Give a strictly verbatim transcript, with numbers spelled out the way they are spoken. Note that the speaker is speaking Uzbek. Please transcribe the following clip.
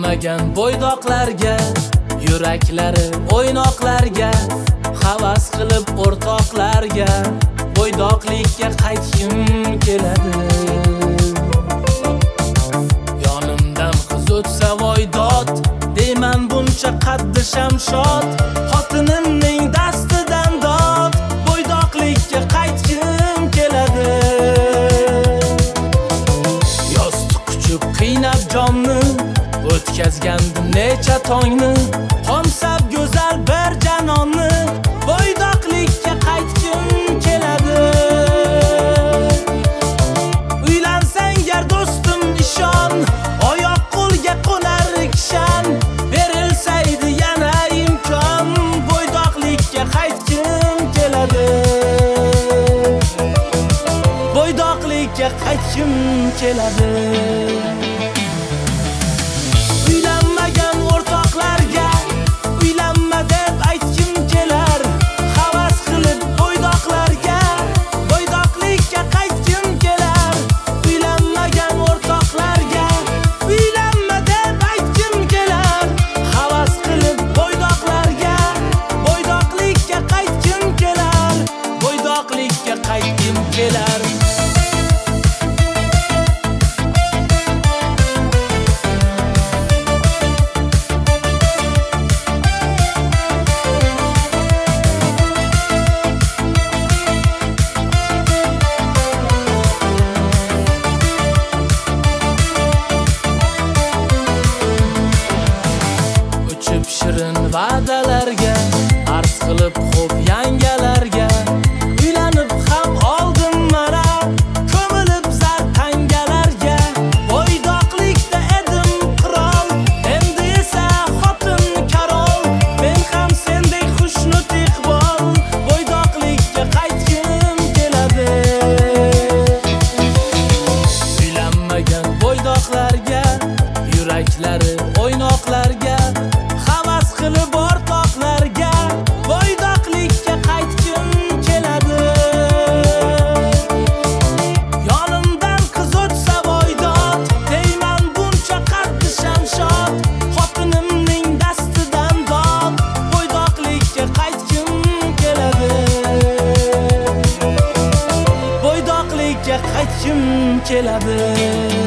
Uylanmagan bo'ydoqlarga, yuraklari o'ynoqlarga, havas qilib o'rtoqlarga bo'ydoqlikka qaytishim keladi. Yonimdan qiz o'tsa voydod, deyman buncha qaddi shamshod, xotinimning dastidan dod, bo'ydoqlikka qaytishim keladi. Yostiq quchib qiynab jonni, o'tkazgandim necha tongni, qomsab go'zal bir janonni, bo'ydoqlikka qaytishim keladi. Uylansang gar do'stim ishon, oyoq qo'lga qo'nar kishan, berilsaydi yana imkon, bo'ydoqlikka qaytishim keladi. Bo'ydoqlikka qaytishim keladi. Uylanmagan o'rtoqlarga uylanma deb aytishim kelar, havas qilib bo'ydoqlarga bo'ydoqlikka qaytishim kelar. Uylanmagan o'rtoqlarga uylanma deb aytishim kelar, havas qilib bo'ydoqlarga bo'ydoqlikka qaytishim kelar, bo'ydoqlikka qaytishim kelar. Shirin va'dalarga, arz qilib xo'p yangalarga, uylanib ham oldim mana, ko'milib zar tangalarga. Bo'ydoqlikda edim qirol, endi esa xotin karol, men ham sendek xushnud iqbol, bo'ydoqlikka qaytishim keladi. Uylanmagan bo'ydoqlarga, yuraklari o'ynoqlarga, havas qilib o'rtoqlarga bo'ydoqlikka qaytishim keladi. Yonimdan qiz o'tsa voydod, deyman buncha qaddi shamshod, xotinimning dastidan dod, bo'ydoqlikka qaytishim keladi. Bo'ydoqlikka qaytishim keladi.